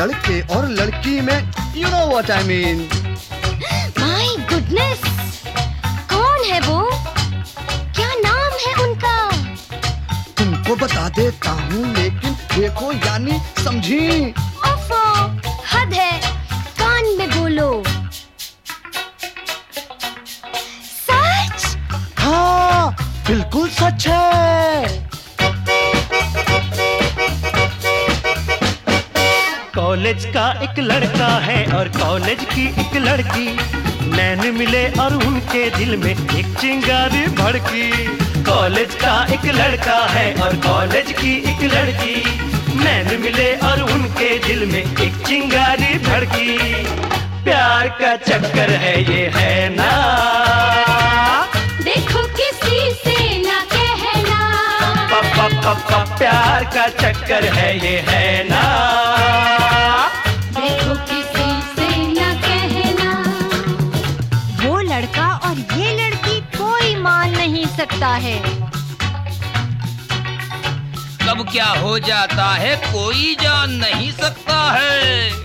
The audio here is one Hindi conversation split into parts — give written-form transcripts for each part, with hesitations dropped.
लड़के और लड़की में you know what I mean. My goodness, कौन है वो? क्या नाम है उनका? तुमको बता देता हूँ लेकिन देखो यानी समझी। ओफो, हद है, कान में बोलो। सच? हाँ बिल्कुल सच है। कॉलेज का एक लड़का है और कॉलेज की एक लड़की, नैन मिले और उनके दिल में एक चिंगारी भड़की। कॉलेज का एक लड़का है और कॉलेज की एक लड़की, नैन मिले और उनके दिल में एक चिंगारी भड़की। प्यार का चक्कर है ये है ना, देखो किसी से ना कहना। प्यार का चक्कर है ये है ना, देखो किसी से ना कहना। वो लड़का और ये लड़की कोई मान नहीं सकता है। कब क्या हो जाता है कोई जान नहीं सकता है।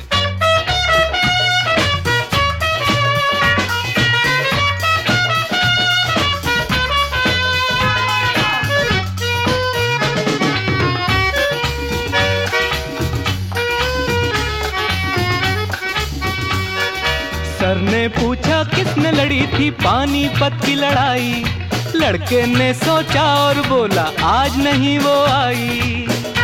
सर ने पूछा किसने लड़ी थी पानीपत की लड़ाई, लड़के ने सोचा और बोला आज नहीं वो आई।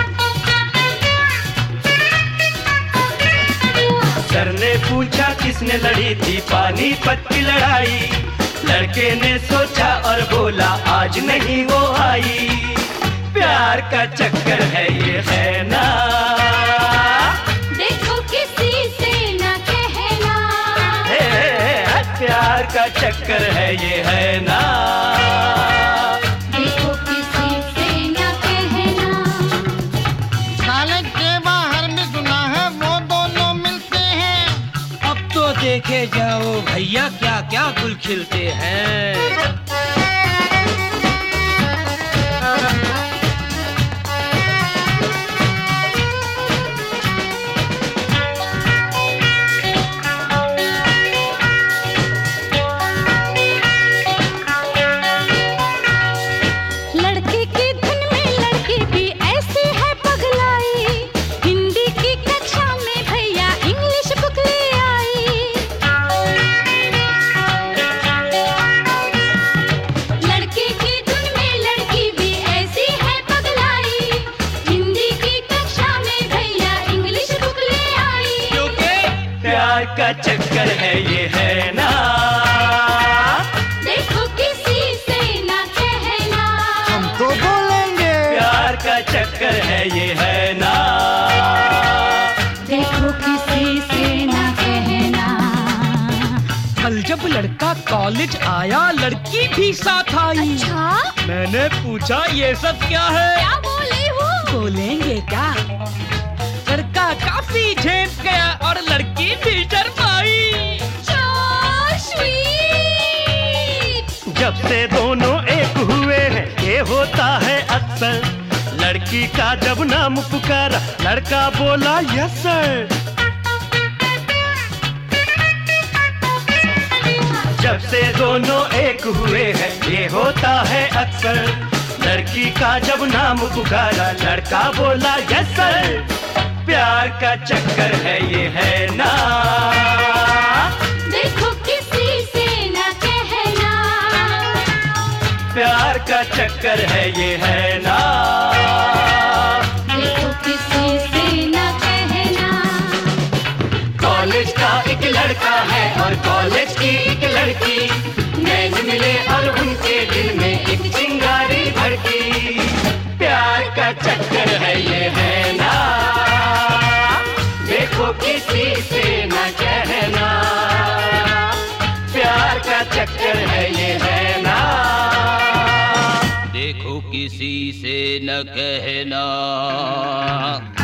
सर ने पूछा किसने लड़ी थी पानीपत की लड़ाई, लड़के ने सोचा और बोला आज नहीं वो आई। प्यार का चक्कर है ये है ना, देखो किसी से ना कहना। प्यार का चक्कर है ये है ना, देखो किसी से ना कहना। कॉलेज के बाहर भी सुना है वो दोनों मिलते हैं। अब तो देखे जाओ भैया क्या क्या गुल खिलते हैं। का चक्कर है ये है ना, देखो किसी से ना कहना। हम तो बोलेंगे प्यार का चक्कर है ये है ना, देखो किसी से ना कहना। कल जब लड़का कॉलेज आया लड़की भी साथ आई। अच्छा? मैंने पूछा ये सब क्या है? क्या बोले हो? बोलेंगे क्या? लड़का काफी झेप गया और लड़की भी शर्माई। So sweet! जब से दोनों एक हुए हैं ये होता है अक्सर, लड़की का जब नाम पुकारा लड़का बोला यस सर। जब से दोनों एक हुए हैं ये होता है अक्सर, लड़की का जब नाम पुकारा लड़का बोला यस सर। प्यार का चक्कर है ये है ना, देखो किसी से ना कहना। प्यार का चक्कर है ये है ना, देखो किसी से ना कहना। कॉलेज का एक लड़का है और कॉलेज की एक लड़की, नैन मिले और उनके दिल में एक चिंगारी भड़की। प्यार का चक्कर है ये है ना, देखो किसी से न कहना। प्यार का चक्कर है ये है ना, देखो किसी से न कहना।